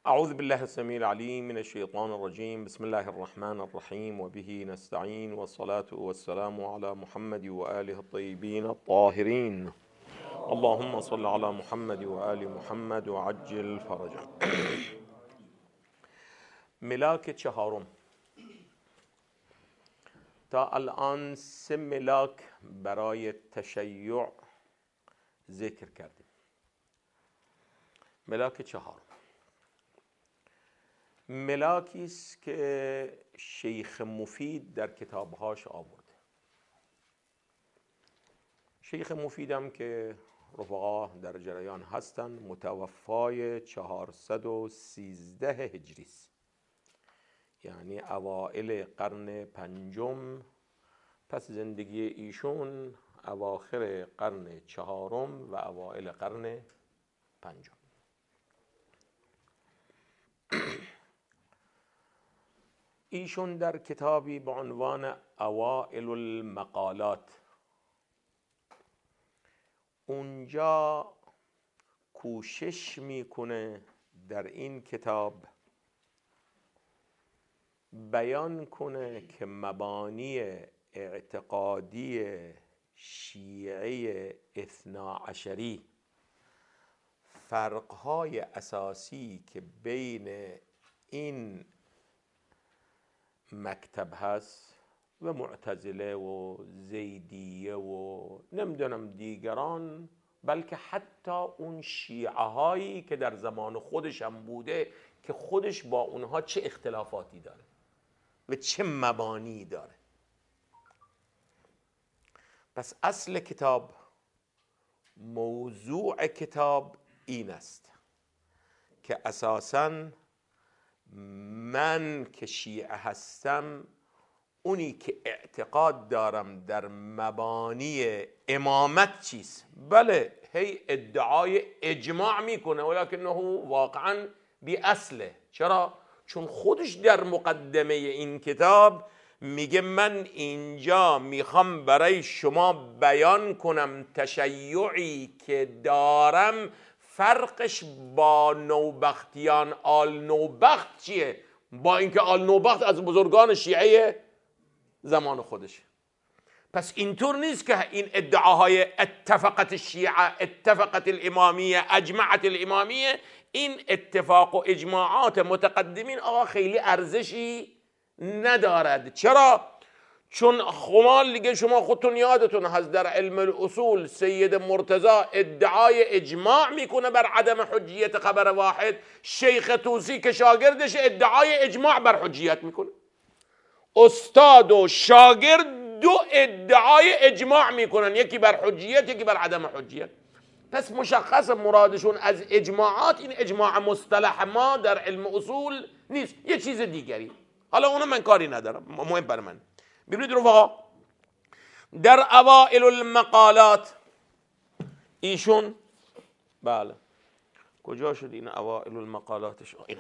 أعوذ بالله السميع العليم من الشيطان الرجيم. بسم الله الرحمن الرحيم وبه نستعين والصلاة والسلام على محمد وآله الطيبين الطاهرين. اللهم صل على محمد وآل محمد وعجل فرجا. ملاک چهارم. تا الان 3 ملاک برای تشیع ذکر کردیم. ملاک چهارم ملاکی است که شیخ مفید در کتابهاش آورده. شیخ مفیدم که رفقا در جریان هستن، متوفای 413 هجری است، یعنی اوائل قرن پنجم. پس زندگی ایشون اواخر قرن چهارم و اوائل قرن پنجم. ایشون در کتابی به عنوان اوائل المقالات اونجا کوشش میکنه در این کتاب بیان کنه که مبانی اعتقادی شیعه اثناعشری، فرقهای اساسی که بین این مکتب هست و معتزله و زیدیه و نمیدونم دیگران، بلکه حتی اون شیعه هایی که در زمان خودش هم بوده که خودش با اونها چه اختلافاتی داره و چه مبانی داره. پس اصل کتاب، موضوع کتاب این است که اساساً من که شیعه هستم، اونی که اعتقاد دارم در مبانی امامت چیست. بله، هی ادعای اجماع میکنه ولکنه واقعا بی اصله. چرا؟ چون خودش در مقدمه این کتاب میگه من اینجا میخوام برای شما بیان کنم تشیعی که دارم فرقش با نوبختیان آل نوبخت چیه، با اینکه آل نوبخت از بزرگان شیعه زمان خودشه. پس اینطور نیست که این ادعاهای اتفقت الشیعه، اتفقت الامامیه، اجمعت الامامیه، این اتفاق و اجماعات متقدمین آقا خیلی ارزشی ندارد. چرا؟ چون خمال دیگه شما خودتون یادتون هست در علم الاصول سید مرتضی ادعای اجماع میکنه بر عدم حجیت خبر واحد، شیخ طوسی که شاگردش ادعای اجماع بر حجیت میکنه. استاد و شاگرد دو ادعای اجماع میکنن، یکی بر حجیت یکی بر عدم حجیت. پس مشخص مرادشون از اجماعات این اجماع مصطلح ما در علم اصول نیست، یه چیز دیگری. حالا اونو من کاری ندارم، مهم بر من. ببینید رفقا، در اوائل المقالات ایشون، بله کجا شد این اوائل المقالاتش؟ اینا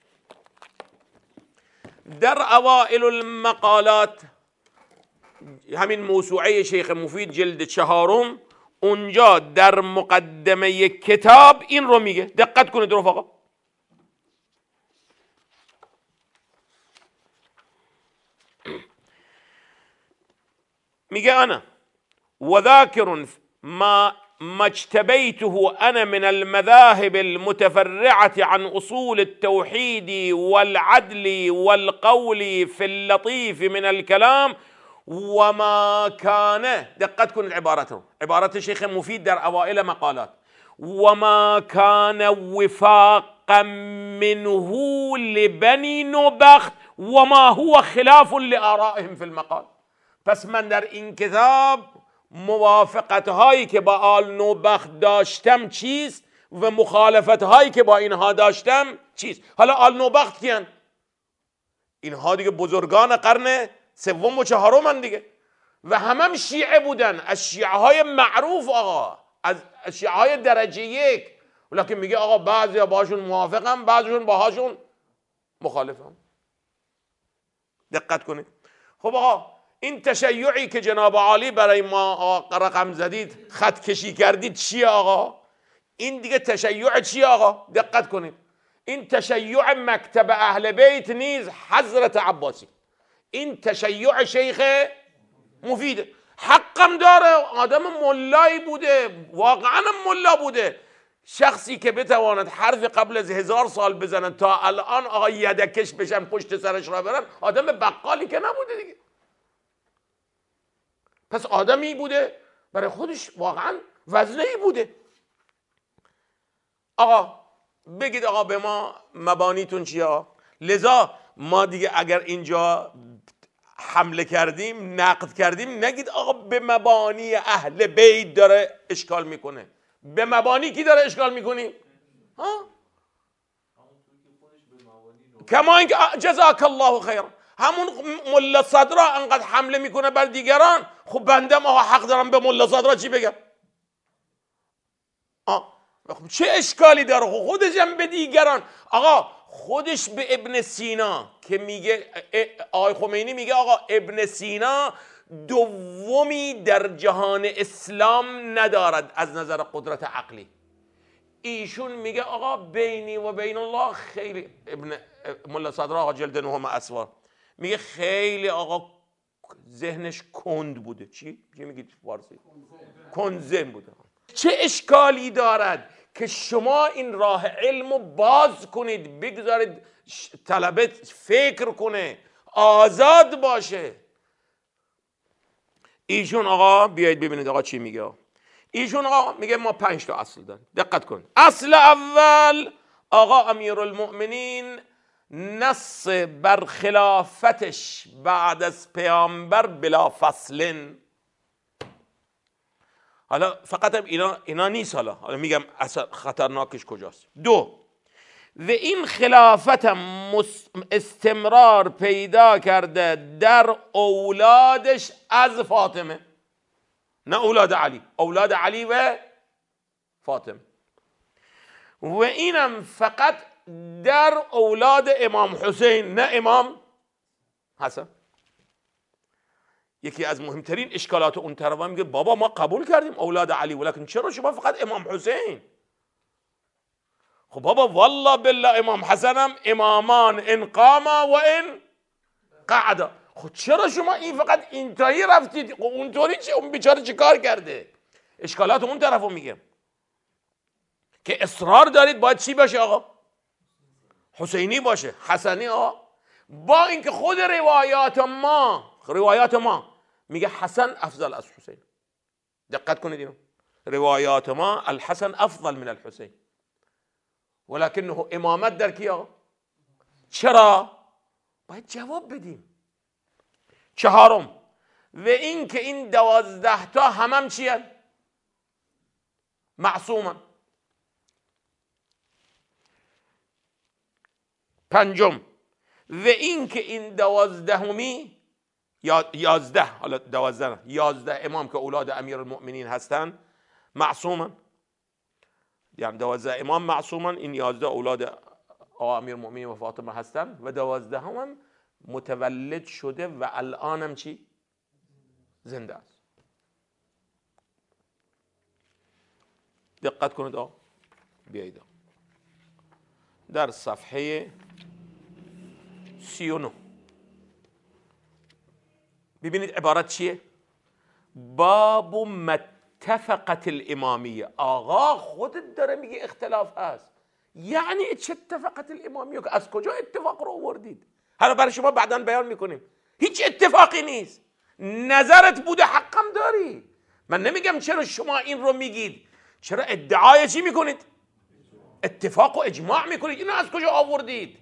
در اوائل المقالات همین موسوعه شیخ مفید جلد 4، اونجا در مقدمه کتاب این رو میگه. دقت کنید رفقا، میگه انا وذاکر ما اجتبیته انا من المذاهب المتفرعة عن اصول التوحید والعدل والقول في اللطيف من الكلام وما كان. دقت کن عبارت شیخ مفید در اوائل مقالات، وما كان وفاقا منه لبني نوبخت وما هو خلاف لآرائهم في المقال. پس من در این کتاب موافقت هایی که با آل نوبخت داشتم چیست و مخالفت هایی که با اینها داشتم چیست. حالا آل نوبخت کیان؟ اینها دیگه بزرگان قرن سوم و چهارم دیگه، و هم شیعه بودن، از شیعه های معروف آقا، از شیعه های درجه یک. ولیکن میگه آقا بعضی باهاشون موافقم، بعضیشون باهاشون مخالفم. دقت کنید. خب آقا این تشیعی که جناب عالی برای ما رقم زدید، خط کشی کردید، چیه آقا؟ این دیگه تشیع چیه آقا؟ دقت کنید. این تشیع مکتب اهل بیت نیز حضرت عباسی، این تشیع شیخ مفیده. حقم داره، آدم ملایی بوده، واقعا ملا بوده. شخصی که بتواند حرف قبل از 1000 سال بزنن تا الان آقا یدکش بشن پشت سرش را برن، آدم بقالی که نبوده دیگه. پس آدمی بوده برای خودش واقعا وزنه‌ای بوده. آقا بگید آقا به ما مبانیتون چیه؟ لذا ما دیگه اگر اینجا حمله کردیم، نقد کردیم، نگید آقا به مبانی اهل بیت داره اشکال میکنه. به مبانی کی داره اشکال میکنیم؟ کما اینکه جزاک الله خیر، همون ملا صدرا انقدر حمله میکنه بر دیگران، خب بنده ما حق دارم به ملا صدرا چی بگم؟ چه اشکالی داره؟ خودش هم به دیگران. آقا خودش به ابن سینا که میگه، آقای خمینی میگه آقا ابن سینا دومی در جهان اسلام ندارد از نظر قدرت عقلی. ایشون میگه آقا بینی و بین الله خیلی، ابن ملا صدر آقا جلد 9 اسوار میگه خیلی آقا ذهنش کند بوده. چی میگید فارسی؟ کنزن بوده. چه اشکالی دارد که شما این راه علم رو باز کنید، بگذارید طلبه فکر کنه، آزاد باشه. ایشون آقا بیایید ببینید آقا چی میگه. ایشون آقا میگه ما 5 تا اصل داریم، دقت کن. اصل اول، آقا امیرالمؤمنین نص بر خلافتش بعد از پیامبر بلا فصل. حالا فقط هم اینا نیست، حالا میگم اصلا خطرناکش کجاست. 2، و این خلافت استمرار پیدا کرده در اولادش از فاطمه، نه اولاد علی، اولاد علی و فاطمه. و اینم فقط در اولاد امام حسین، نه امام حسن. یکی از مهمترین اشکالات اون طرف میگه بابا ما قبول کردیم اولاد علی، ولکن چرا شما فقط امام حسین؟ خب بابا والله بالله امام حسن هم امامان ان قاما و ان قعدا. خب چرا شما این فقط اینتایی رفتید؟ خب اونطوری چه؟ اون بیچاره چه کار کرده؟ اشکالات اون طرفو میگه که اصرار دارید باید چی باشه آقا؟ حسینی باشه، حسنی آقا. با اینکه خود روایات ما میگه حسن افضل از حسین. دقت کنید اینو، روایات ما الحسن افضل من الحسین، ولکنه امامت در کی آقا؟ چرا؟ باید جواب بدیم. 4، و این که این 12 تا همم چیه؟ معصومن. 5، و این که این 12می یا 11، حالا 12 11 امام که اولاد امیرالمؤمنین هستن معصومن، یعنی 12 امام معصومن، این 11 اولاد آقا امیرالمؤمنین و فاطمه هستن، و 12 هم متولد شده و الانم چی؟ زنده است. دقت کنید آقا، بیایید در صفحه 39 ببینید عبارت چیه؟ باب متفقت الامامیه. آقا خودت داره میگه اختلاف هست، یعنی چه اتفقت الامامیه؟ که از کجا اتفاق رو آوردید؟ حالا برای شما بعداً بیان میکنیم. هیچ اتفاقی نیست، نظرت بوده، حقم داری. من نمیگم چرا شما این رو میگید، چرا ادعای چی میکنید؟ اتفاق و اجماع میکنید. اینو از کجا آوردید؟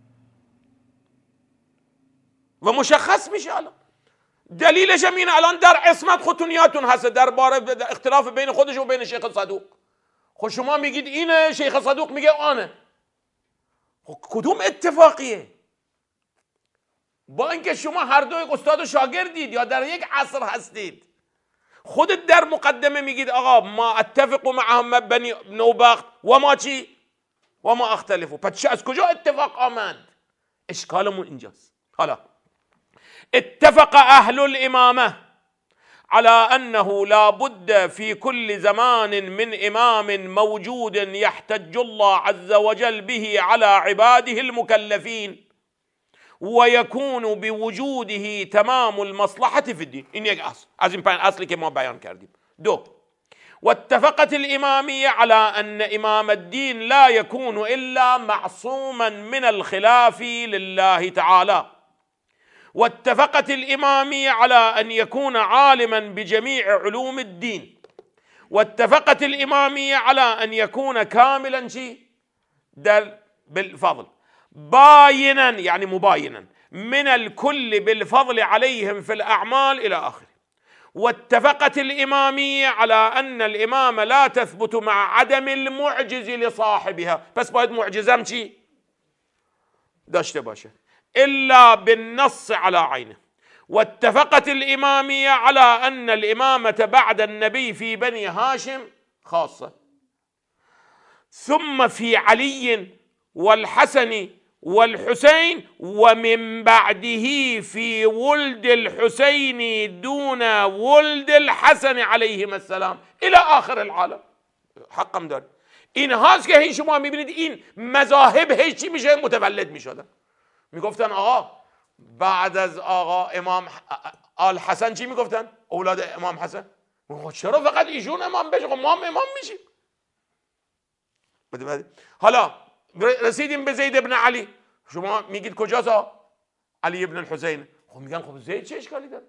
و مشخص میشه الان. دلیلش هم اینه الان در عصمت خودتون یادتون هست درباره اختلاف بین خودش و بین شیخ صدوق. خب شما میگید اینه، شیخ صدوق میگه آنه. خب کدوم اتفاقیه؟ با اینکه شما هر دو استاد و شاگردید یا در یک عصر هستید. خودت در مقدمه میگید آقا ما اتفق مع بنی نوبخت و ما چی؟ و ما اختلفو. پس چه از کجا اتفاق آمد؟ اشکالمون اینجاست. حالا اتفق اهل الامامه على أنه لا بد في كل زمان من إمام موجود يحتج الله عز وجل به على عباده المكلفين، ويكون بوجوده تمام المصلحة في الدين. این یک اصل از این 5 اصلی که ما بیان کردیم. 2. واتفقت الإمامية على أن إمام الدين لا يكون إلا معصوما من الخلاف لله تعالى. واتفقت الإمامية على أن يكون عالما بجميع علوم الدين. واتفقت الإمامية على أن يكون كاملا بالفضل، باينا يعني مباينا من الكل بالفضل عليهم في الأعمال إلى آخره. واتفقت الإمامية على أن الإمامة لا تثبت مع عدم المعجز لصاحبها، بس باید معجزم چی داشته باشه، إلا بالنص على عينه. واتفقت الإمامية على أن الإمامة بعد النبي في بني هاشم خاصة، ثم في علي والحسن والحسين، ومن بعده في ولد الحسين دون ولد الحسن عليهما السلام إلى آخر العالم. حقم دار. این هاست که هی شما میبینید این مذاهب هی چی میشه متولد میشدن. میگفتن آقا بعد از آقا امام آل حسن چی میگفتن؟ اولاد امام حسن. چرا فقط ایشون امام بشه؟ ما هم امام میشیم. حالا رسیدیم به زید ابن علی، شما میگید کجاست علی ابن الحسین؟ خب میگن خب زید چه اشکالی داره؟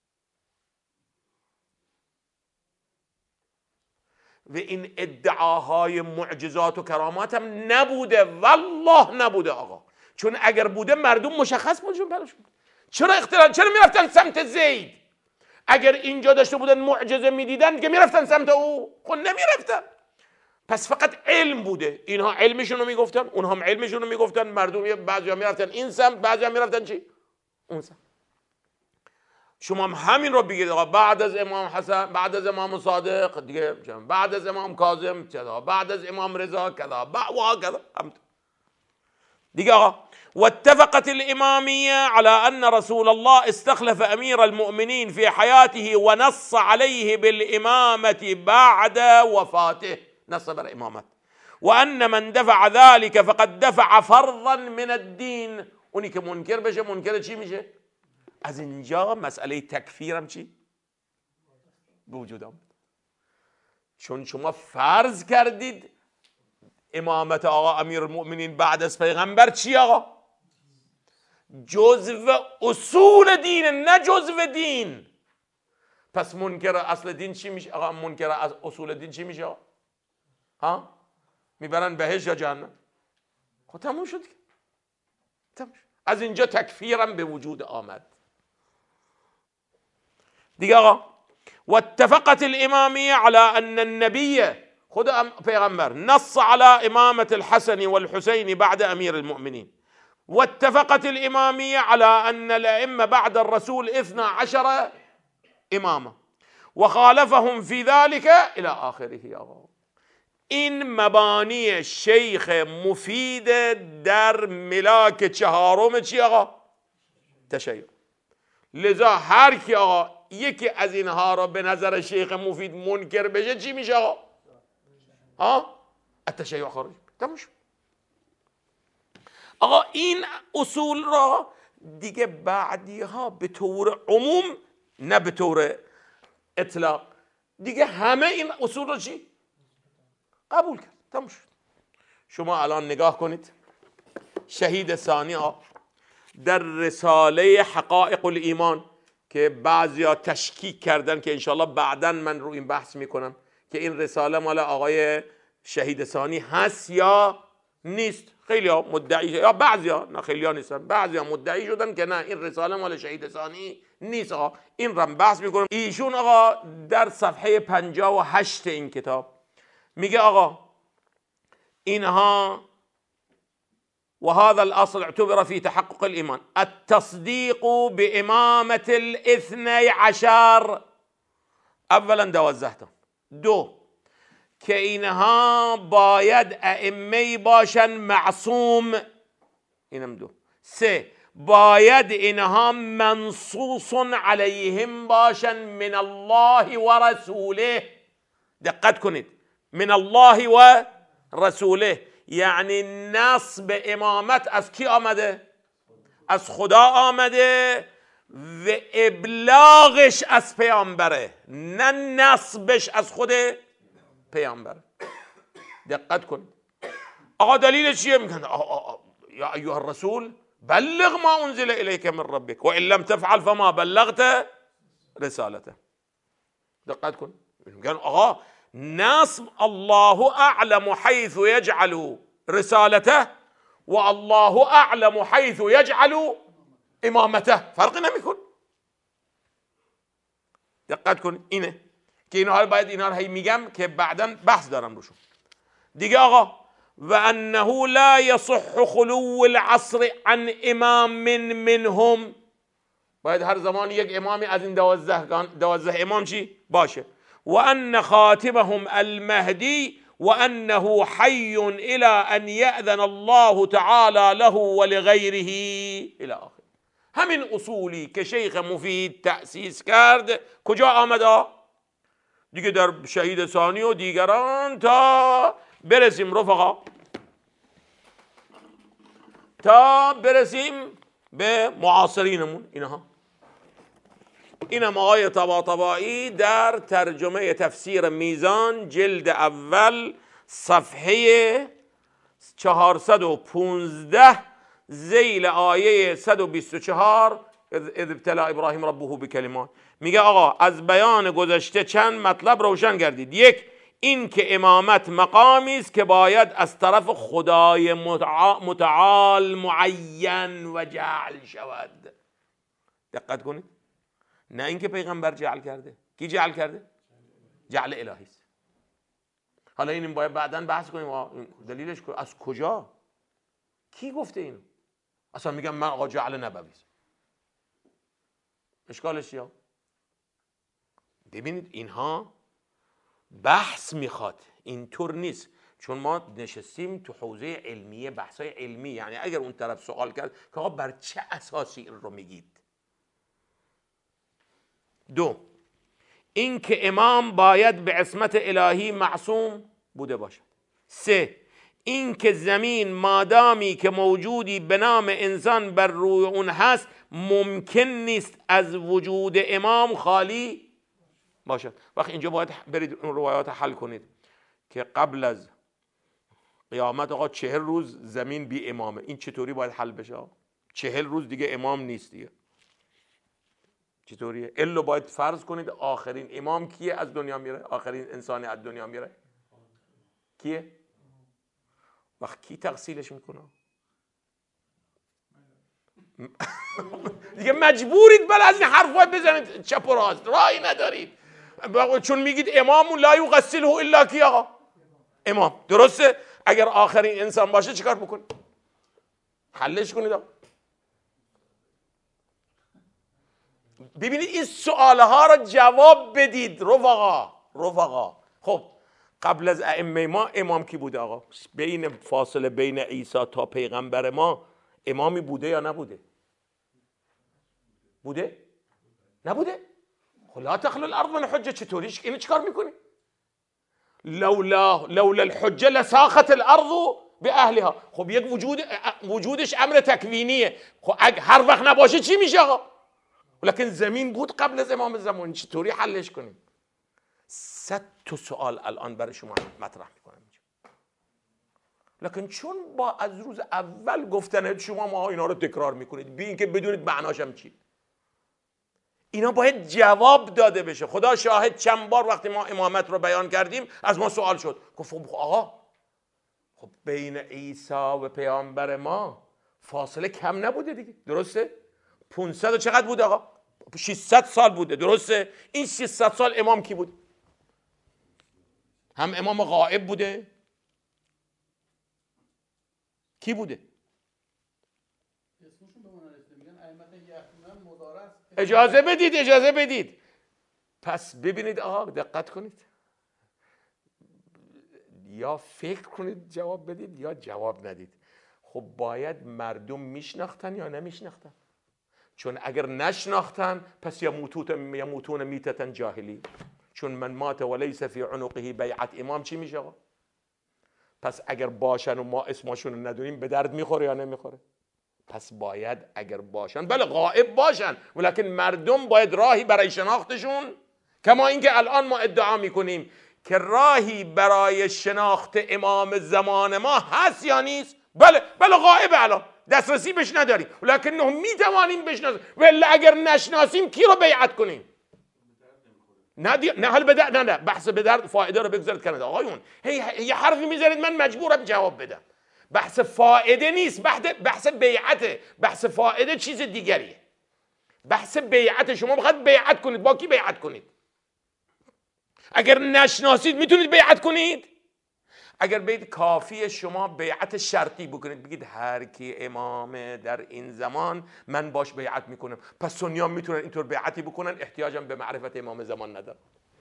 و این ادعاهای معجزات و کرامات هم نبوده، والله نبوده آقا، چون اگر بوده مردم مشخص بودشون براشون. چرا اختلاف؟ چرا میرفتن سمت زید؟ اگر اینجا داشته بودن معجزه میدیدن که میرفتن سمت او؟ خب نمیرفتن. پس فقط علم بوده، اینها علمشون رو میگفتن، اونها هم علمشون رو میگفتن، مردم بعضیا میرفتن این سمت، بعضیا میرفتن چی؟ اون سمت. شما هم همین رو بگید آقا بعد از امام حسن، بعد از امام صادق دیگه، بعد از امام کاظم کذا، بعد از امام رضا کذا، و کذا دیگه آقا. واتفقت الإمامية على أن رسول الله استخلف أمير المؤمنين في حياته ونص عليه بالإمامة بعد وفاته، نص بر امامت. وأن من دفع ذلك فقد دفع فرضا من الدين. اونی که منکر بشه منکر چی میشه؟ از اینجا مسئله تکفیرم چی به وجود آمد، چون شما فرض کردید امامت آقا امیرالمؤمنین بعد از پیغمبر چی آقا؟ جزو اصول دین، نه جزو دین. پس منکر اصل دین چی میشه آقا؟ منکر از اصول دین چی میشه آقا؟ ها؟ میبرن بهشت یا جهنم؟ خب تموم شد. از اینجا تکفیرم به وجود آمد دیگه آقا. واتفقت الإمامية على أن النبي خود پیغمبر نص على إمامة الحسن والحسين بعد أمير المؤمنين. واتفقت الإمامية على أن الأئمة بعد الرسول 12 إمامة وخالفهم في ذلك إلى آخره آقا. این مبانی شیخ مفید در ملاک چهارم چی آقا؟ تشیع. لذا هر کی آقا یکی از اینها را به نظر شیخ مفید منکر بشه چی میشه آقا؟ التشیع خارج. تموش. آقا این اصول را دیگه بعدی ها به طور عموم، نه به طور اطلاق، دیگه همه این اصول را چی؟ قبول کرد. تموم شد. شما الان نگاه کنید شهید ثانی در رساله حقائق الایمان که بعضیا تشکیک کردن که انشاءالله بعداً من رو این بحث میکنم که این رساله مال آقای شهید ثانی هست یا نیست. خیلی ها مدعی، یا بعضی ها، نه خیلی ها نیستن، بعضی ها مدعی شدن که نه این رساله مال شهید ثانی نیست. آقا این رو بحث میکنم. ایشون آقا در صفحه 58 این کتاب میگه آقا اینها وهذا الأصل اعتبر في تحقق الإيمان التصديق بإمامة الاثني عشر. اولا 12 تا. 2 که اینها باید ائمه باشن معصوم، اینم 2. 3 باید اینها منصوص علیهم باشن من الله و رسوله. دقت کنید، من الله و رسوله یعنی نصب امامت از کی آمده؟ از خدا آمده و ابلاغش از پیامبره، نه نصبش از خود پیامبره. دقت کنید. آقا دلیلش چیه؟ میگن یا ایها الرسول بلغ ما انزل الیک من ربک و ان لم تفعل فما بلغت رسالته. دقت کن. میگن آقا نصب الله اعلم حیث یجعل رسالته و الله اعلم حیث یجعل امامته، فرقی نمیکن. دقت کن. اینه که اینها باید اینا رو هی میگم که بعداً بحث دارم روشون دیگه. آقا و انه لا يصح خلو العصر عن امام منهم، باید هر زمان یک امامی از این 12 امام چی باشه. و ان خاتمهم المهدی و انه حی الى ان یأذن الله تعالی له ولغیره الى آخر. همین اصولی که شیخ مفید تأسیس کرد کجا آمده؟ دیگه در شهید ثانی و دیگران تا برسیم رفقا، تا برسیم به معاصرینمون. اینم آقای طباطبایی در ترجمه تفسیر میزان جلد اول صفحه 415 ذیل آیه 124 اذ ابتلا ابراهیم ربه بکلمات میگه آقا از بیان گذشته چند مطلب روشن گردید. یک، این که امامت مقامی است که باید از طرف خدای متعال معین و جعل شود. دقت کنید، نه اینکه پیغمبر جعل کرده. کی جعل کرده؟ جعل الهی است. حالا این باید بعداً بحث کنیم دلیلش از کجا، کی گفته اینو. اصلا میگم من آقا جعل نبوی است، اشکالش چیه؟ ببینید اینها بحث میخواد، اینطور نیست. چون ما نشستیم تو حوزه علمیه، بحثای علمی، یعنی اگر اون طرف سوال کرد که آقا بر چه اساسی این رو میگید. دو، این که امام باید به عصمت الهی معصوم بوده باشد. سه، این که زمین مادامی که موجودی به نام انسان بر روی اون هست ممکن نیست از وجود امام خالی باشد. وقت اینجا باید برید اون روایات حل کنید که قبل از قیامت آقا 40 روز زمین بی امامه. این چطوری باید حل بشه؟ 40 روز دیگه امام نیست دیگه، چطوریه؟ الا باید فرض کنید آخرین امام کیه از دنیا میره؟ آخرین انسانی از دنیا میره کیه؟ وقت کی تغسیلش میکنه؟ دیگه مجبورید بله از این حرفات بزنید چپ و راست، راهی ندارید. چون میگید امام لا یغسله الا کی؟ آقا امام. درسته؟ اگر آخرین انسان باشه چیکار بکنید؟ حلش کنید آقا. ببینید این سوالها را جواب بدید رفقا. خب قبل از ائمه ما امام کی بوده آقا؟ بین فاصله بین عیسی تا پیغمبر ما امامی بوده یا نبوده؟ بوده؟ نبوده؟ خب لا تخلو الارض من حجه، چطوریش اینو چیکار میکنی؟ لولا الحجه لساخت الارض به اهلها. خب یک وجودش امر تکوینیه، خب هر وقت نباشه چی میشه آقا؟ لکن زمین بود قبل از امام زمان، چطوری حلش کنیم؟ 100 تا سوال الان برای شما مطرح میکنم اینجا. لکن چون با از روز اول گفتن شما ما اینا رو تکرار میکنید بی اینکه بدونید معناشم چی، اینا باید جواب داده بشه. خدا شاهد چند بار وقتی ما امامت رو بیان کردیم از ما سوال شد، گفت آقا خب بین عیسی و پیامبر ما فاصله کم نبوده دیگه، درسته؟ 500 چقدر بود آقا؟ 600 سال بوده، درسته؟ این 600 سال امام کی بود؟ هم امام غائب بوده؟ کی بوده؟ اجازه بدید. پس ببینید آقا، دقت کنید، یا فکر کنید جواب بدید یا جواب ندید. خب باید مردم میشناختن یا نمیشناختن؟ چون اگر نشناختن پس یموتون میتة جاهلی. چون من مات ولیس فی عنقه بیعت امام چی میشه آقا؟ پس اگر باشن و ما اسمشون رو ندونیم به درد میخوره یا نمیخوره؟ پس باید اگر باشن، بله غائب باشن، ولیکن مردم باید راهی برای شناختشون، کما اینکه الان ما ادعا میکنیم که راهی برای شناخت امام زمان ما هست یا نیست؟ بله غائب، الان دسترسی بهش نداریم، ولیکن نه میتوانیم بشناسیم. ولی اگر نشناسیم کی رو بیعت کنیم؟ نه حال به درد، نه بحث به درد فایده رو بگذارید کنید آقایون. یه حرفی میذارید من مجبورم جواب بدم. بحث فایده نیست، بحث بیعته. بحث فایده چیز دیگریه. بحث بیعت، شما بخواید بیعت کنید، با کی بیعت کنید؟ اگر نشناسید میتونید بیعت کنید؟ اگر بگید کافیه شما بیعت شرطی بکنید، بگید هر کی امامه در این زمان من باش بیعت میکنم، پس سنیان میتونن اینطور بیعتی بکنن، احتیاجم به معرفت امام زمان ندارن.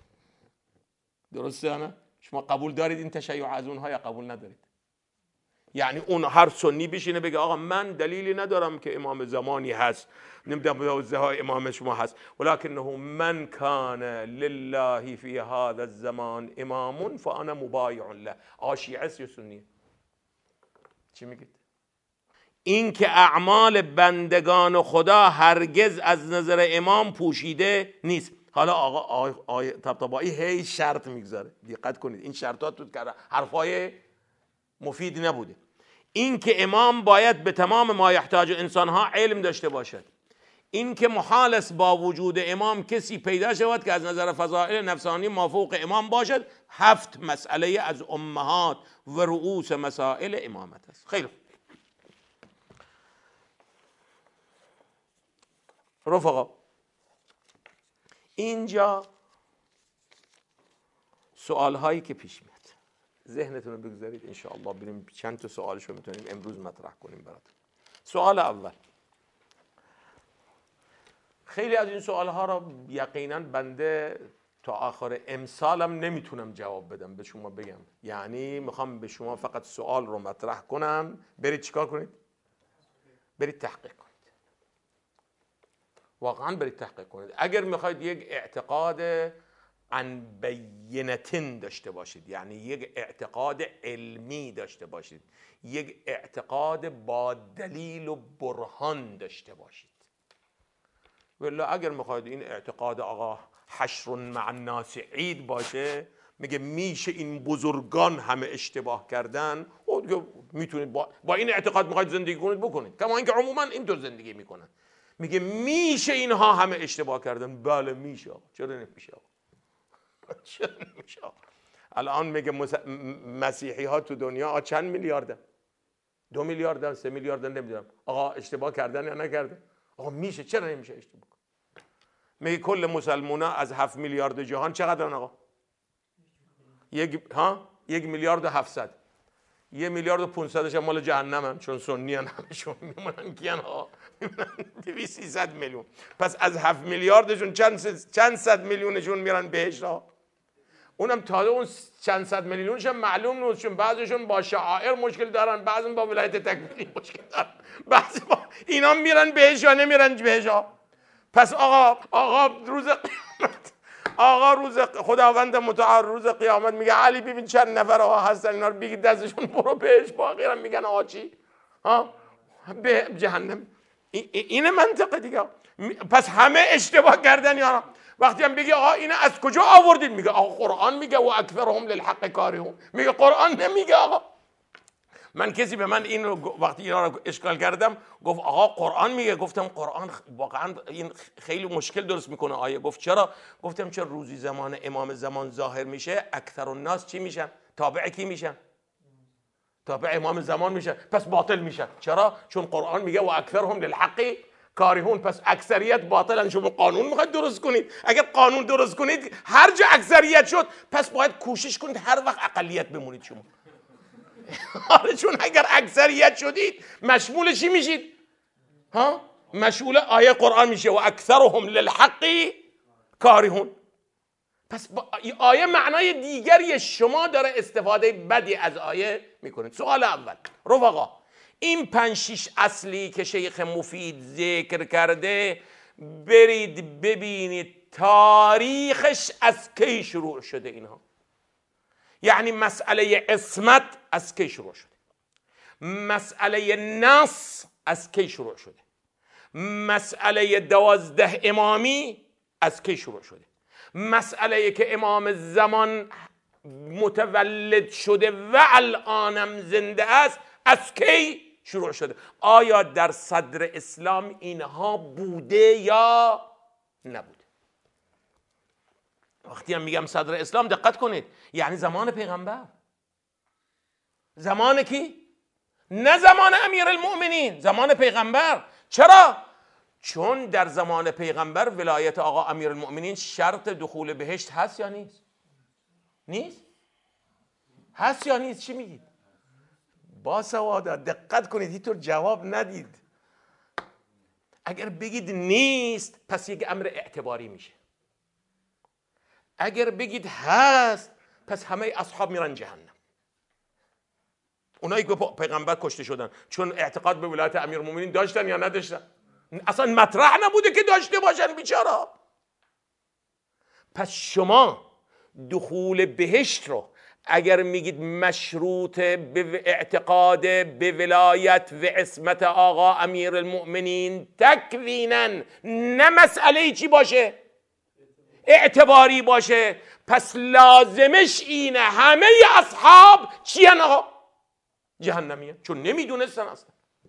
درسته نه؟ شما قبول دارید این تشیع از اونها یا قبول ندارید؟ یعنی اون هر سنی بشینه بگه آقا من دلیلی ندارم که امام زمانی هست، نمیدونم زهای امام شما هست، ولکنه من کان لله فی هذا الزمان امام فانا مبایع له. آقا شیعه است یا سنیه؟ چی میگید؟ این که اعمال بندگان خدا هرگز از نظر امام پوشیده نیست. حالا آقا طباطبایی هی شرط میگذاره، دقت کنید این شرطات تو حرفای مفید نبوده. این که امام باید به تمام ما یحتاج انسانها علم داشته باشد. این که محال است با وجود امام کسی پیدا شود که از نظر فضائل نفسانی مافوق امام باشد. 7 مسئله از امهات و رؤوس مسائل امامت است. خیلی رفقا، اینجا سوال هایی که پیش میاد ذهنتون رو بگذارید، انشاءالله بریم چند تا سوالش رو میتونیم امروز مطرح کنیم براتون. سوال اول، خیلی از این سوال ها را یقینا بنده تا آخر امسالم نمیتونم جواب بدم به شما بگم. یعنی میخوام به شما فقط سوال رو مطرح کنم، برید چیکار کنید؟ برید تحقیق کنید. واقعا برید تحقیق کنید. اگر میخواید یک اعتقاد عن بینتن داشته باشید، یعنی یک اعتقاد علمی داشته باشید، یک اعتقاد با دلیل و برهان داشته باشید، ولی اگر میخواید این اعتقاد آقا حشر مع الناس عید باشه، میگه میشه این بزرگان همه اشتباه کردن، او دیگه میتونید با این اعتقاد میخواید زندگی کنید بکنید، کما اینکه عموما اینطور زندگی میکنن. میگه میشه اینها همه اشتباه کردن، بله میشه. چرا نمیشه؟ چرا نمیشه؟ الان میگه مسیحی ها تو دنیا چند میلیاردن؟ 2 میلیاردن، 3 میلیاردن، نمیدونم. آقا اشتباه کردن یا نکردن؟ آقا میشه، چرا نمیشه اشتباه؟ میگه کل مسلمان ها از 7 میلیارد جهان چقدرن آقا؟ 1 میلیارد و 700. 1 میلیارد و 500 مال جهنمن، چون سنی ان همشون میمونن کیان ها 200 میلیون. پس از 7 میلیاردشون چند صد میلیونشون میرن بهشت ها. اونم تازه اون چند صد میلیونش هم معلوم نیست، چون بعضیشون با شعائر مشکل دارن، بعضی با ولایت تکفیری مشکل دارن، بعضی با اینا میرن بهشت یا نمیرن بهشت ها. پس آقا روز خداوند متعال روز قیامت میگه علی ببین چند نفر ها هستن، اینا رو بگید دستشون برو بهش، باقی هم میگن آقا چی؟ به جهنم. این منطقه دیگه. پس همه اشتباه کردن یارا. وقتی هم بگی آقا اینو از کجا آوردید؟ میگه آقا قرآن میگه و اکثرهم للحق کارهون. میگه قرآن نمیگه آقا. من کسی به من این رو وقتی اینا رو اشکال کردم گفت آقا قرآن میگه. گفتم قرآن واقعا این خیلی مشکل درست میکنه آیه. گفت چرا؟ گفتم چرا روزی زمان امام زمان ظاهر میشه اکثر الناس چی میشن؟ تابع کی میشن؟ تابع امام زمان میشن، پس باطل میشن. چرا؟ چون قرآن میگه و اکثرهم للحق کارهون. پس اکثریت باطلن. شما قانون میخواید درست کنید، اگر قانون درست کنید هر جا اکثریت شد پس باید کوشش کنید هر وقت اقلیت بمونید شما. چون اگر اکثریت شدید مشمول چی میشید؟ مشمول آیه قرآن میشه و اکثرهم للحق کارهون. پس آیه معنای دیگری شما داره استفاده بدی از آیه میکنید. سوال اول رفقا، این 5-6 اصلی که شیخ مفید ذکر کرده برید ببینید تاریخش از کی شروع شده اینها. یعنی مسئله عصمت از کی شروع شده، مسئله نص از کی شروع شده، مسئله 12 امامی از کی شروع شده، مسئله که امام زمان متولد شده و الانم زنده است از کی شروع شده. آیا در صدر اسلام اینها بوده یا نبوده؟ وقتی هم میگم صدر اسلام دقت کنید، یعنی زمان پیغمبر. زمان کی؟ نه زمان امیرالمؤمنین، زمان پیغمبر. چرا؟ چون در زمان پیغمبر ولایت آقا امیرالمؤمنین شرط دخول بهشت هست یا نیست؟ نیست؟ هست یا نیست؟ چی میگید؟ با سوادا دقت کنید، اینطور جواب ندید. اگر بگید نیست پس یک امر اعتباری میشه. اگر بگید هست پس همه اصحاب میرن جهنم. اونایی که پیغمبر کشته شدن چون اعتقاد به ولایت امیرالمومنین داشتن یا نداشتن؟ اصلا مطرح نبوده که داشته باشن بیچارا. پس شما دخول بهشت رو اگر میگید مشروط به اعتقاد به ولایت و عصمت آقا امیرالمؤمنین تکویناً، نه مسئله چی باشه؟ اعتباری باشه، پس لازمش اینه همه اصحاب چی هن آقا؟ جهنمیه، چون نمیدونستن اصلا.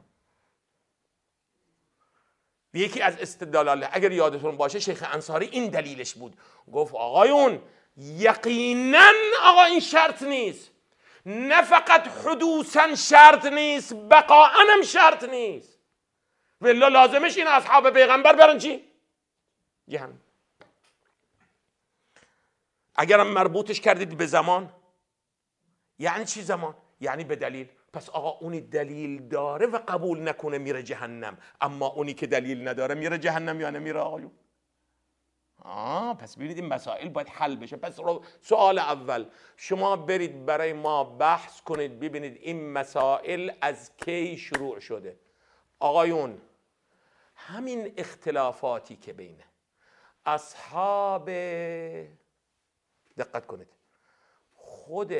یکی از استدلال اگر یادتون باشه شیخ انصاری این دلیلش بود، گفت آقایون یقینا آقا این شرط نیست، نه فقط حدوثا شرط نیست، بقاء هم شرط نیست، ولی لازمش این اصحاب پیغمبر برن چی؟ جهنم. اگرم مربوطش کردید به زمان، یعنی چی زمان؟ یعنی به دلیل. پس آقا اونی دلیل داره و قبول نکنه میره جهنم، اما اونی که دلیل نداره میره جهنم یا نمیره آقایون؟ پس ببینید این مسائل باید حل بشه. پس سوال اول شما برید برای ما بحث کنید ببینید این مسائل از کی شروع شده. آقایون همین اختلافاتی که بین اصحاب، دقت کنید، خود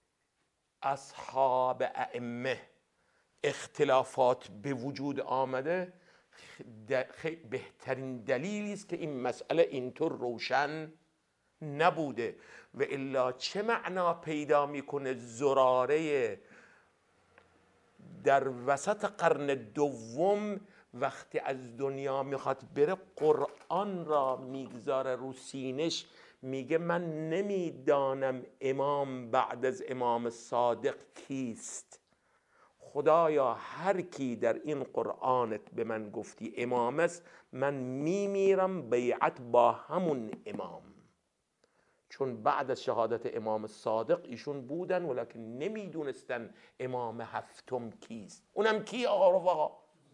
اصحاب ائمه اختلافات به وجود آمده، بهترین دلیلی است که این مسئله اینطور روشن نبوده. و الا چه معنا پیدا میکنه زراره در وسط قرن دوم وقتی از دنیا میخواد بره قرآن را میگذاره رو سینش، میگه من نمیدانم امام بعد از امام صادق کیست، خدایا هر کی در این قرآنت به من گفتی امام است من میمیرم بیعت با همون امام. چون بعد از شهادت امام صادق ایشون بودن ولکن نمیدونستن امام هفتم کیست. اونم کی آقا رفقا؟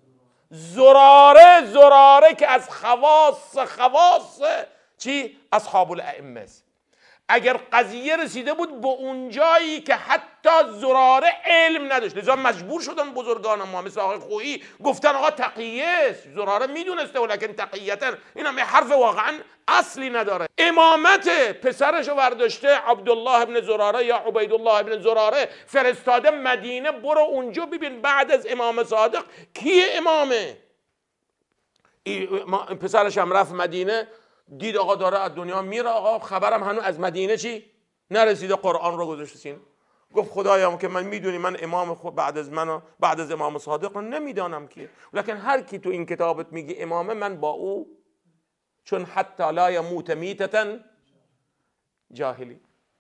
زراره که از خواص چی؟ اصحاب الائمه است. اگر قضیه رسیده بود به اون جایی که حتی زراره علم نداشت، لذا مجبور شدن بزرگان ما مثل آقای خویی گفتن آقا تقیه است. زراره میدونسته ولکن تقیتا، این هم حرف واقعا اصلی نداره. امامت پسرشو برداشته عبدالله ابن زراره یا عبیدالله ابن زراره فرستاده مدینه، برو اونجا ببین بعد از امام صادق کی امامه. پسرش هم رفت مدینه، دید آقا داره از دنیا میره، آقا خبرم هنوز از مدینه چی نرسیده، قرآن رو گذاشته سینه، گفت خدایا که من میدونی من امام خود بعد از امام صادق رو نمیدانم کیه، لکن هر کی تو این کتابت میگی امامه من با او، چون حتی لا یموت میتتا جاهلی.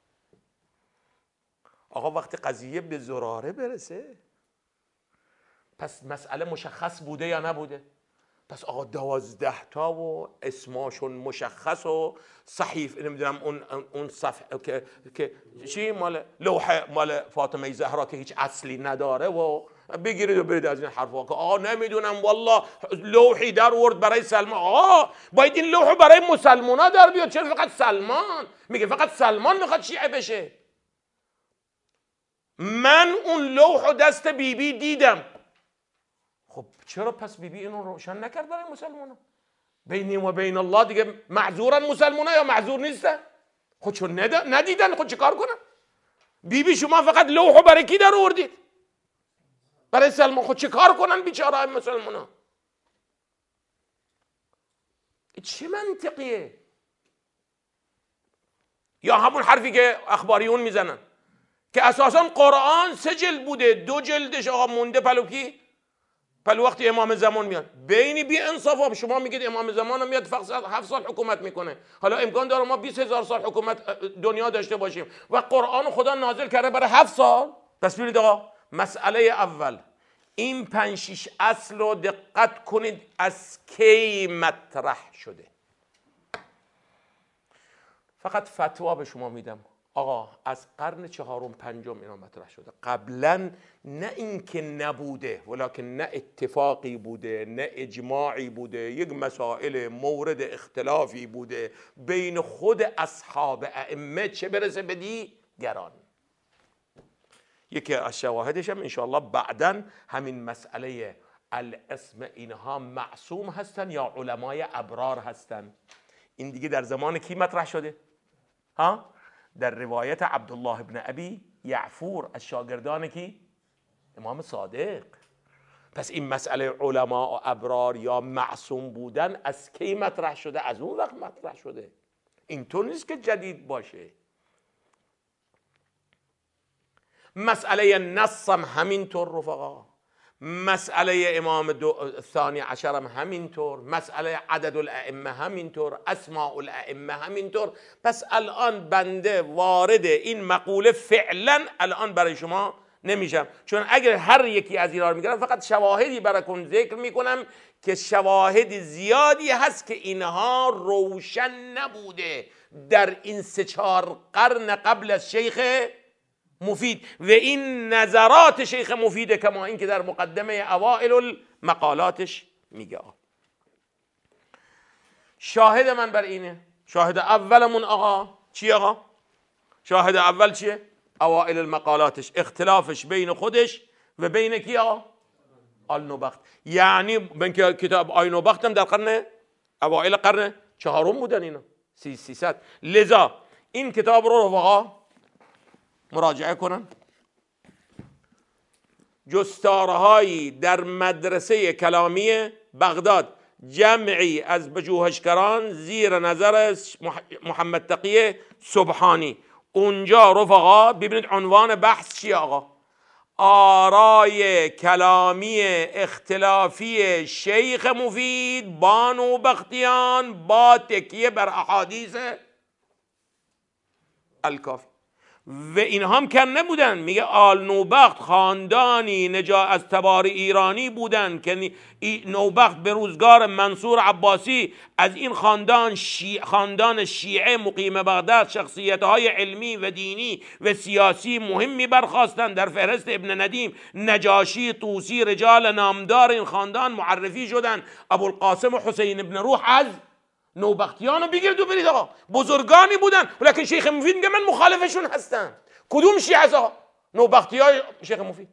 آقا وقتی قضیه به زراره برسه پس مسئله مشخص بوده یا نبوده؟ پس آقا 12 تا و اسماشون مشخص و صحیف نمیدونم اون صفحه که چی مال لوحه مال فاطمه زهرا که هیچ اصلی نداره و بگیرید و برید از این حرفا که آقا نمیدونم والله لوحی در ورد برای سلمان. آقا باید این لوحو برای مسلمونا در بیاد، چرا فقط سلمان؟ میگه فقط سلمان میخواد شیعه بشه. من اون لوحو دست بیبی دیدم، خب چرا پس بیبی اینو روشن نکرد برای مسلمانان؟ بینی و بین الله دیگه معذورن مسلمانان یا معذور نیستن؟ خب چون ندیدن خب چه کار کنن؟ بیبی شما فقط لوحو برای کی در آوردید؟ برای سلمان. خب چه کار کنن بیچاره مسلمانان؟ چه منطقیه؟ یا همون حرفی که اخباریون میزنن که اساسا قرآن 3 جلد بوده، 2 جلدش آقا مونده پلو وقتی امام زمان میاد. بینی بی انصافا شما میگید امام زمان میاد فقط 7 سال حکومت میکنه، حالا امکان داره ما 20,000 سال حکومت دنیا داشته باشیم و قرآن خدا نازل کرده برای 7 سال. پس ببینید آقا، مسئله اول این 5-6 اصل رو دقت کنید از کی مطرح شده. فقط فتوا به شما میدم آقا از قرن 4-5 اینا مطرح شده. قبلا نه اینکه نبوده، ولکن نه اتفاقی بوده نه اجماعی بوده، یک مسائل مورد اختلافی بوده بین خود اصحاب ائمه، چه برسه به دیگران. یکی از شواهدش هم انشاءالله بعداً همین مسئله الاسم، اینها معصوم هستن یا علمای ابرار هستن. این دیگه در زمان کی مطرح شده؟ در روایت عبدالله ابن ابی یعفور از شاگردان کی؟ امام صادق. پس این مسئله علما و ابرار یا معصوم بودن از کی مطرح شده؟ از اون وقت مطرح شده، اینطور نیست که جدید باشه. مسئله نص هم همینطور رفقا، مسئله امام ثانی عشر هم همینطور، مسئله عدد الائمه همینطور، اسماء الائمه همینطور. پس الان بنده وارد این مقوله فعلا الان برای شما نمیشم، چون اگر هر یکی از اینا رو میگرم فقط شواهدی براتون ذکر میکنم که شواهد زیادی هست که اینها روشن نبوده در این 3-4 قرن قبل از شیخ مفید و این نظرات شیخ مفیده، کما این که در مقدمه اوائل المقالاتش میگه. شاهد من بر اینه، شاهد اولمون آقا چی آقا؟ شاهد اول چیه؟ اوائل المقالاتش، اختلافش بین خودش و بین کی آقا؟ آل-نوبخت. یعنی من که کتاب آل-نوبخت هم در قرن اوائل قرن 4 بودن اینا 300. لذا این کتاب رو رفقا مراجعه کنن. جستارهایی در مدرسه کلامی بغداد، جمعی از پژوهشگران زیر نظر محمد تقی سبحانی. اونجا رفقا ببینید عنوان بحث چیه آقا؟ آرای کلامی اختلافی شیخ مفید بانو بختیان با تکیه بر احادیث الکافی. و اینها هم کم نبودن، میگه آل نوبخت خاندانی از تبار ایرانی بودن که نوبخت به روزگار منصور عباسی از این خاندان شیعه مقیم بغداد شخصیت‌های علمی و دینی و سیاسی مهمی برخاستند. در فهرست ابن ندیم نجاشی، طوسی، رجال نامدار این خاندان معرفی شدند. ابوالقاسم حسین ابن روح از نوبختیانو بگیرد و برید آقا، بزرگانی بودن، ولیکن شیخ مفید میگه من مخالفشون هستم. کدوم شیعه هست آقا؟ نوبختیای شیخ مفید.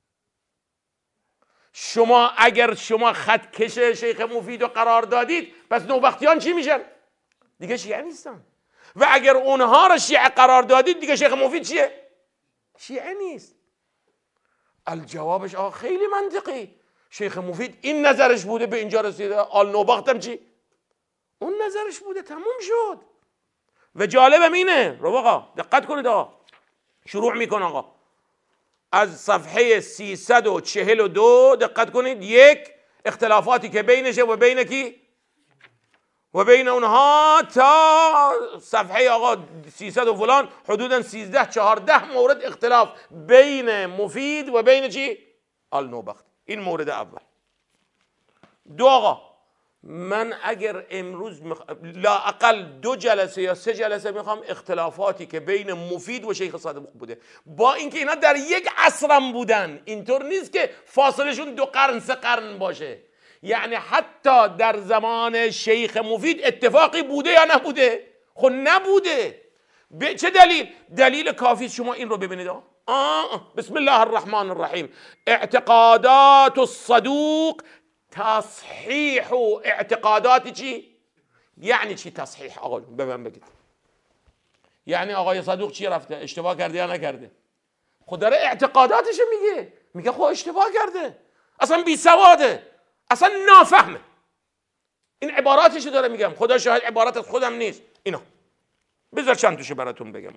اگر شما خطکش شیخ مفید رو قرار دادید، پس نوبختیان چی میشن؟ دیگه شیعه نیستن. و اگر اونها رو شیعه قرار دادید، دیگه شیخ مفید چیه؟ شیعه نیست. الجوابش آقا خیلی منطقی، شیخ مفید این نظرش بوده به اینجا رسیده، آل نوبخت هم چی؟ اون نظرش بوده، تموم شد. و جالبم اینه رفقا، دقت کنید آقا، شروع میکن آقا از صفحه 342 دقت کنید، یک اختلافاتی که بینشه و بین کی و بین اونها تا صفحه آقا 300 و فلان حدودا 13-14 مورد اختلاف بین مفید و بین چی؟ آل نوبخت. این مورد اول. دو آقا، من اگر امروز لااقل 2 جلسه یا 3 جلسه میخوام اختلافاتی که بین مفید و شیخ صادق بوده، با اینکه اینا در یک عصرم بودن، اینطور نیست که فاصلشون 2 قرن 3 قرن باشه، یعنی حتی در زمان شیخ مفید اتفاقی بوده یا نبوده؟ خب نبوده. به چه دلیل؟ دلیل کافی شما این رو ببینید بسم الله الرحمن الرحیم. اعتقادات الصدوق تصحیح اعتقادات چی؟ یعنی چی تصحیح؟ آقا به من بگید. یعنی آقای صدوق چی رفته؟ اشتباه کرده یا نکرده؟ خود داره اعتقاداتش میگه خب اشتباه کرده، اصلا بی سواده، اصلا نافهمه. این عباراتش داره میگم، خدا شاهد عبارات از خودم نیست. اینا بذار چند توشه براتون بگم.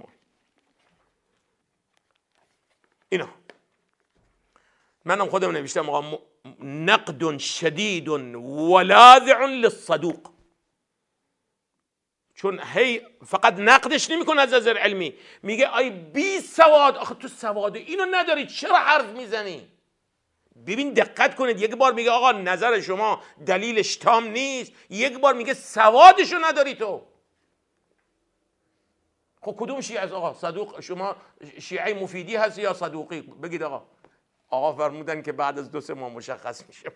اینا منم خودم نوشتم آقا نقد شدید ولاذع للصدوق، چون هی فقط نقدش نمیکنه از نظر علمی، میگه آی بی سواد، آخه تو سواد اینو نداری چرا حرف میزنی؟ ببین دقت کنید، یک بار میگه آقا نظر شما دلیلش تام نیست، یک بار میگه سوادشو نداری تو. خب کدوم شیعه از آقا صدوق؟ شما شیعه مفیدی هستی یا صدوقی؟ بگید آقا. آقا فرمودن که بعد از 2-3 ماه مشخص میشه.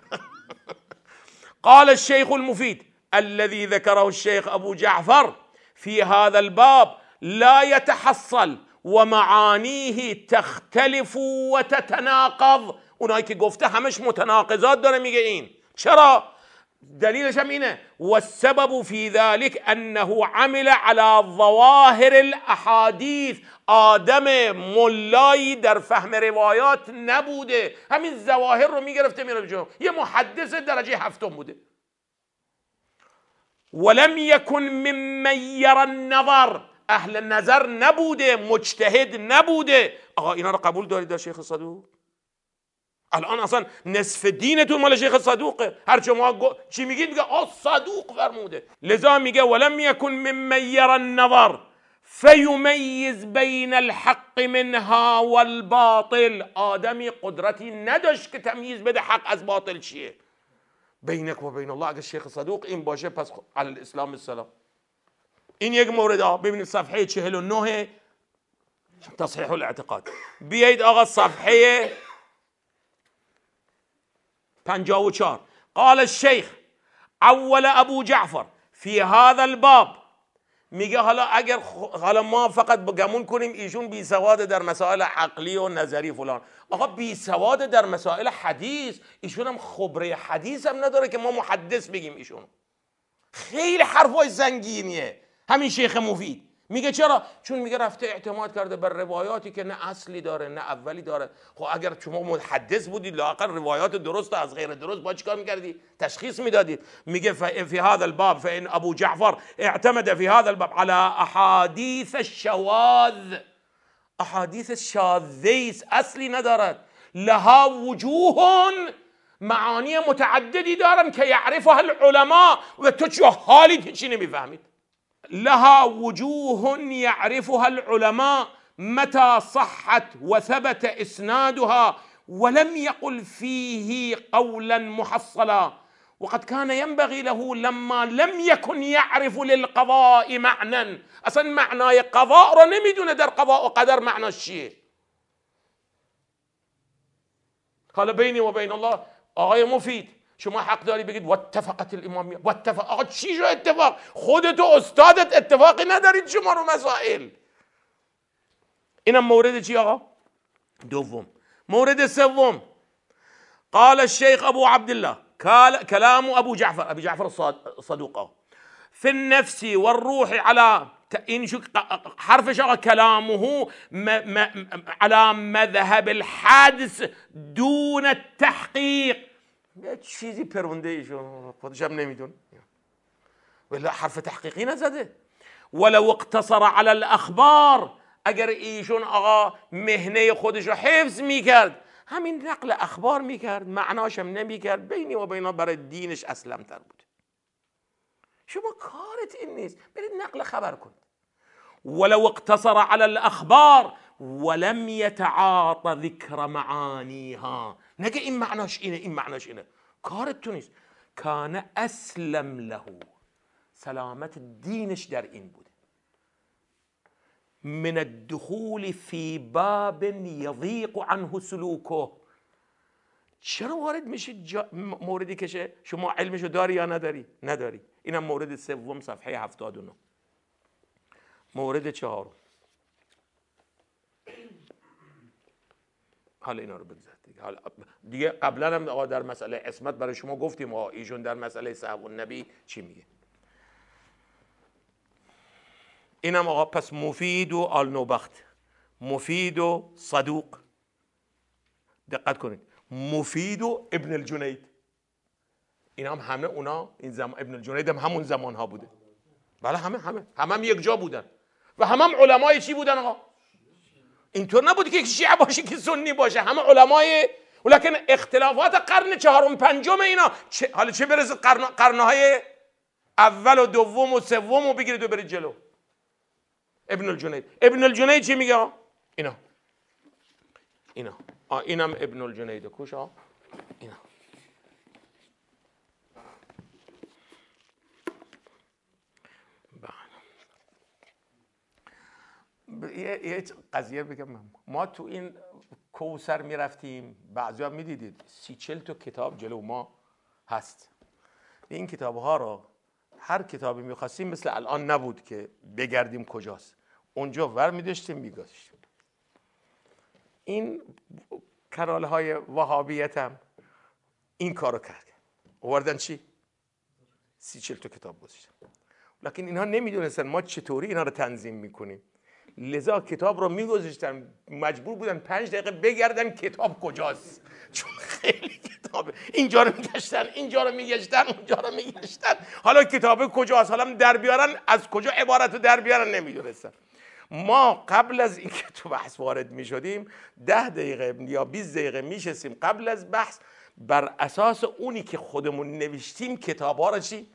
قال الشيخ المفيد الذي ذكره الشيخ أبو جعفر في هذا الباب لا يتحصل ومعانيه تختلف وتتناقض. اونایی که گفته همش متناقضات داره میگه. این چرا؟ دلیلش هم اینه والسبب في ذلك انه عمل على ظواهر الاحاديث. آدم ملایی در فهم روایات نبوده، همین ظواهر رو میگرفته میره جلو. یه محدث درجه 7 بوده. ولم يكن ممن يرى النظر، اهل نظر نبوده، مجتهد نبوده. آقا اینا رو قبول دارید در شیخ صدوق؟ الان اصلا نصف دینتون مال شیخ صدوقه. هر شما چی میگید میگه صدوق فرموده. لذا میگه ولم يكن ممن يرى النظر فيميز بين الحق منها والباطل. آدمی قدرتی نداشت که تمییز بده حق از باطل چیه. بینک و بین الله. اگه شیخ صدوق این باشه پس علی الاسلام السلام. این یک مورد. ببینید صفحه 49 تصحیح الاعتقاد. بیایید آقا صفحه 54. قال الشيخ اول ابو جعفر في هذا الباب. میگه حالا ما فقط گمون کنیم ایشون بی سواد در مسائل عقلی و نظری فلان. آقا بی سواد در مسائل حدیث، ایشون هم خبره حدیث هم نداره که ما محدث بگیم ایشون. خیلی حرفای زنگینیه. همین شیخ مفید میگه چرا؟ چون میگه رفته اعتماد کرده بر روایاتی که نه اصلی داره نه اولی داره. خب اگر شما محدث بودید لااقل روایات درست از غیر درست با چیکار میکردی؟ تشخیص میدادید. میگه فی هذا الباب فان ابو جعفر اعتمد في هذا الباب على احاديث الشواذ. احادیث شاذه اصلی ندارد. لها وجوه، معانی متعددی دارن که یعرفها العلماء و تو چه حالی چی نمیفهمید. لها وجوه يعرفها العلماء متى صحت وثبت اسنادها ولم يقل فيه قولا محصلا وقد كان ينبغي له لما لم يكن يعرف للقضاء معنى. اصلا معنای قضاء رو نمیدونه در قضاء و قدر معناش چیه. حالا بینی و بین الله آقای مفید شما حق داری بگید واتفقت الامامیه. واتفق، آقا چی شو اتفاق؟ خودت و استادت اتفاقی ندارید شما رو مسائل. اینم مورد چی آقا؟ دوم. مورد سوم قال الشيخ ابو عبد الله كلام ابو جعفر، ابي جعفر الصدوق في النفس والروح على این شو حرفش آقا؟ كلامه على مذهب الحدس دون التحقيق. یه چیزی پرونده ایشون خودش هم نمیدونه، ولی حرف تحقیقی نزده. ولو اقتصر على الاخبار، اگر ایشون آقا مهنه خودش رو حفظ میکرد همین نقل اخبار میکرد معناش هم نمیکرد، بینی و بینا برای دینش اسلم تر بود. شما کارت این نیست، برید نقل خبر کنید. ولو اقتصر على الاخبار ولم يتعاطى ذكر معانيها، نگه این معناش اینه این معناش اینه، کارت تو نیست. کان اسلم له، سلامت دینش در این بوده. من الدخول في باب يضيق عنه سلوكه. چرا وارد میشید موردی که شما علمشو داری یا نداری؟ نداری. اینم مورد سوم صفحه 79. مورد چهارم حالا اینا رو بگذارید دیگه. حالا دیگه قبلا هم آقا در مسئله عصمت برای شما گفتیم آقا ایشون در مسئله صحو النبی چی میگه. اینم آقا پس مفید و آلنوبخت، مفید و صدوق. دقت کنید مفید و ابن الجنید، اینا هم همه اونا این زمان ابن الجنید هم همون زمان ها بوده. بله همه یک جا بودن و هم علمای چی بودن آقا؟ اینطور نبود که شیعه باشه که سنی باشه، همه علمای، ولکن اختلافات قرن چهارم پنجم اینا حالا چه برسه قرنهای اول و دوم و سوم و بگیرید و برید جلو. ابن الجنید چی میگه؟ اینا اینم ابن الجنید کوش اینا. یه قضیه بگم، ما تو این کوثر میرفتیم، بعضی ها میدیدید 30-40 تا کتاب جلو ما هست. این کتاب ها رو هر کتابی میخواستیم مثل الان نبود که بگردیم کجاست، اونجا ور میداشتیم میگذاشتیم. این کانال های وهابیت هم این کارو کرد، آوردن چی 30-40 تا کتاب گذاشتن، لکن اینها نمیدونستن ما چطوری اینا رو تنظیم میکنیم، لذا کتاب رو میگذاشتن، مجبور بودن 5 دقیقه بگردن کتاب کجاست، چون خیلی کتابه. اینجا رو میگشتن، اینجا رو میگشتن، اونجا رو میگشتن، حالا کتاب کجاست، حالا در بیارن از کجا عبارت رو در بیارن نمیدونستن. ما قبل از اینکه تو بحث وارد میشدیم 10 دقیقه یا 20 دقیقه میشستیم قبل از بحث، بر اساس اونی که خودمون نوشتیم کتاب ها رو چی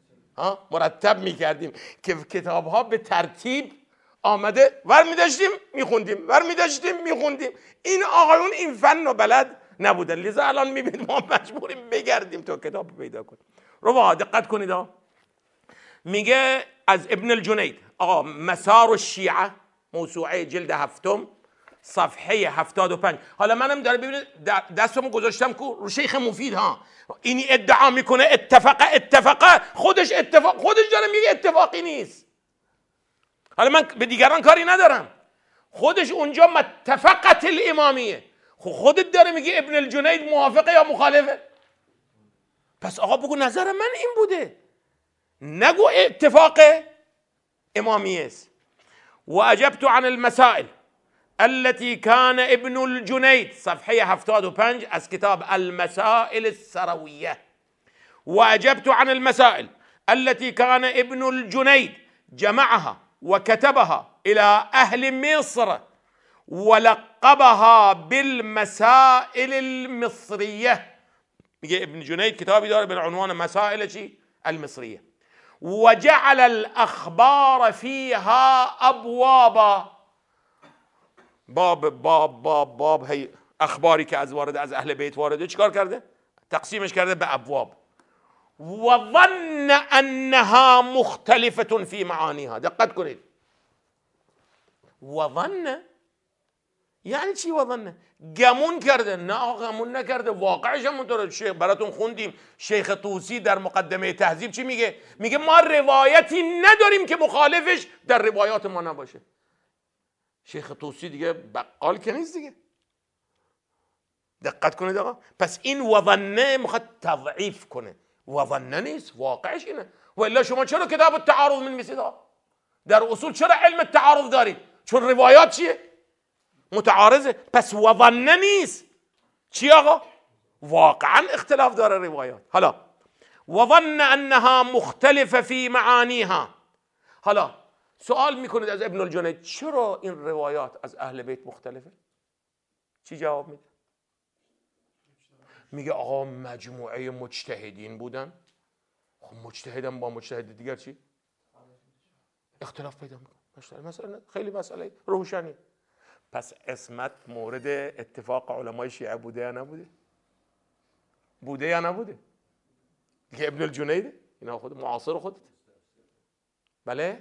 مرتب میکردیم که کتاب ها به ترتیب آمده، ور میداشتیم میخوندیم. این آقایون این فن و بلد نبودن، لذا الان میبینیم ما مجبوریم بگردیم تا کتاب پیدا کنیم. رو دقت کنید میگه از ابن الجنید آقا مسار الشیعه موسوعه جلد 7 صفحه 75. حالا منم داره ببینید دستمو گذاشتم رو شیخ مفید ها، اینی ادعا میکنه اتفاقه خودش داره میگه اتفاقی نیست. حالا من به دیگران کاری ندارم، خودش اونجا متفقت الامامیه، خودت داره میگه ابن الجنید موافقه یا مخالفه، پس آقا بگو نظر من این بوده، نگو اتفاق امامیه است. و اجبت عن المسائل التي كان ابن الجنید صفحه 75 از کتاب المسائل السرویه. و اجبت عن المسائل التي كان ابن الجنید جمعها وكتبها إلى أهل مصر ولقبها بالمسائل المصرية. میگه ابن جنید کتابی داره به عنوان مسائل چی؟ المصرية. وجعل الأخبار فيها أبوابا، باب هی اخباری که از اهل بیت وارده چیکار کرده؟ تقسیمش کرده به ابواب. وظن انها مختلفة في معانيها. دقت کنید، وظن یعنی چی؟ وظن گمون کرده؟ نه آقا گمون نکرده، واقعش همونطوره. شیخ براتون خوندیم، شیخ طوسی در مقدمه تهذیب چی میگه؟ میگه ما روایتی نداریم که مخالفش در روایات ما نباشه. شیخ طوسی دیگه بقال که نیست دیگه. دقت کنید آقا، پس این وظنه میخواد تضعیف کنه، وظنه نیست، واقعش اینه. و الا شما چرا کتاب التعارض می‌نویسید؟ در اصول چرا علم التعارض دارید؟ چون روایات چیه؟ متعارضه. پس وظنه نیست، چی آقا؟ واقعا اختلاف داره روایات. حالا وظن انها مختلفه فی معانیها. حالا سوال میکنید از ابن الجنید چرا این روایات از اهل بیت مختلفه؟ چی جواب میده؟ میگه آقا مجموعه مجتهدین بودن، خب مجتهدم با مجتهد دیگر چی؟ اختلاف پیدا میکنه. مثلا خیلی مسئله روشنی. پس عصمت مورد اتفاق علمای شیعه بوده یا نبوده؟ بوده یا نبوده؟ دیگه ابن الجنید اینا خود معاصر خودت. بله؟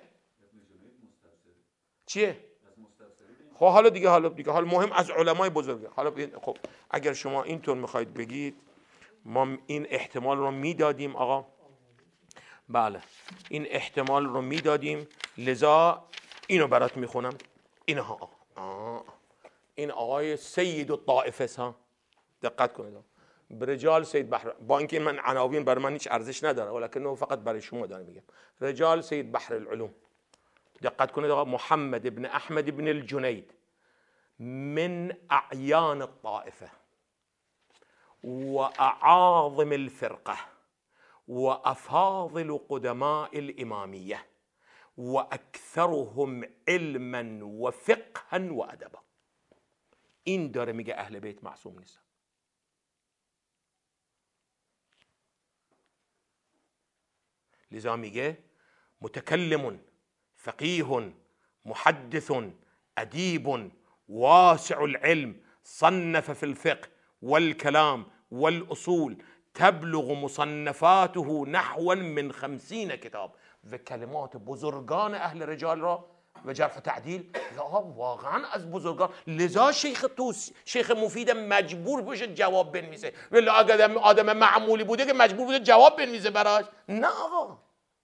چیه؟ خب حالا دیگه حالا مهم از علمای بزرگه. حالا خب اگر شما اینطور میخواید بگید، ما این احتمال رو میدادیم آقا. بله این احتمال رو میدادیم، لذا اینو برات میخونم. اینها این آقای سید الطائفه ها، دقت کنید، رجال سید بحر، با اینکه من عناوین برای من هیچ ارزش نداره ولکنه فقط برای شما دارم میگم. رجال سید بحر العلوم، دقت کنید آقا، محمد ابن احمد ابن الجنید من اعیان الطائفه واعاظم الفرقه وافاضل قدماء الاماميه واكثرهم علما وفقها وادبا. این داره میگه اهل بیت معصوم نیستن. لذا میگه متکلم فقیه محدث ادیب واسع العلم صنف في الفقه والكلام والأصول تبلغ مصنفاته نحو من 50 کتاب. و کلمات بزرگان اهل رجال را و جرح و تعدیل واقعا از بزرگان. لذا شیخ مفید مجبور بشه جواب بنویسه، ولی اگر آدم معمولی بوده که مجبور بوده جواب بنویسه براش؟ نه آقا.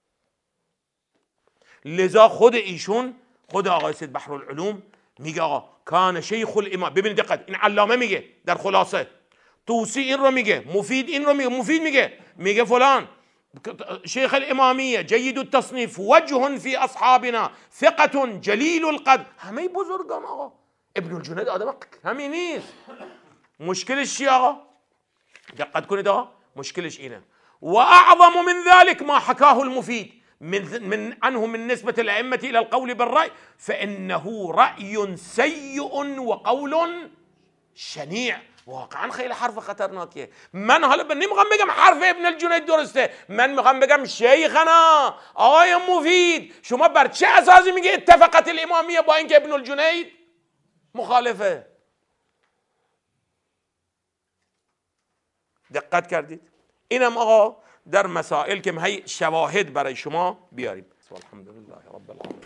لذا خود ایشون، خود آقای سید بحر العلوم میگه آقا کان شیخ الامام. ببینید دقت، این علامه میگه در خلاصه، طوسی این رو میگه، مفید این رو میگه، مفید میگه فلان شیخ الامامیه جید التصنیف وجه فی اصحابنا ثقة جلیل القدر. همه بزرگان آقا. ابن الجنید آدم کمی نیست. مشکلش چیه آقا؟ دقت کنید آقا، مشکلش اینه. و اعظم من ذلك ما حكاه المفيد من عنه من نسبة الأئمة إلى القول بالرأي فإنه رأي سيء وقول شنيع. واقعا خیلی حرف خطرناکیه. من حالا نمیخوام بگم حرف ابن الجنید درسته، من میخوام بگم شیخنا آقای مفید شما بر چه اساسی میگه اتفقت الامامیه با اینکه ابن الجنید مخالفه؟ دقت کردید؟ اینم آقا در مسائل که هی شواهد برای شما بیاریم. الحمدلله رب العالمین.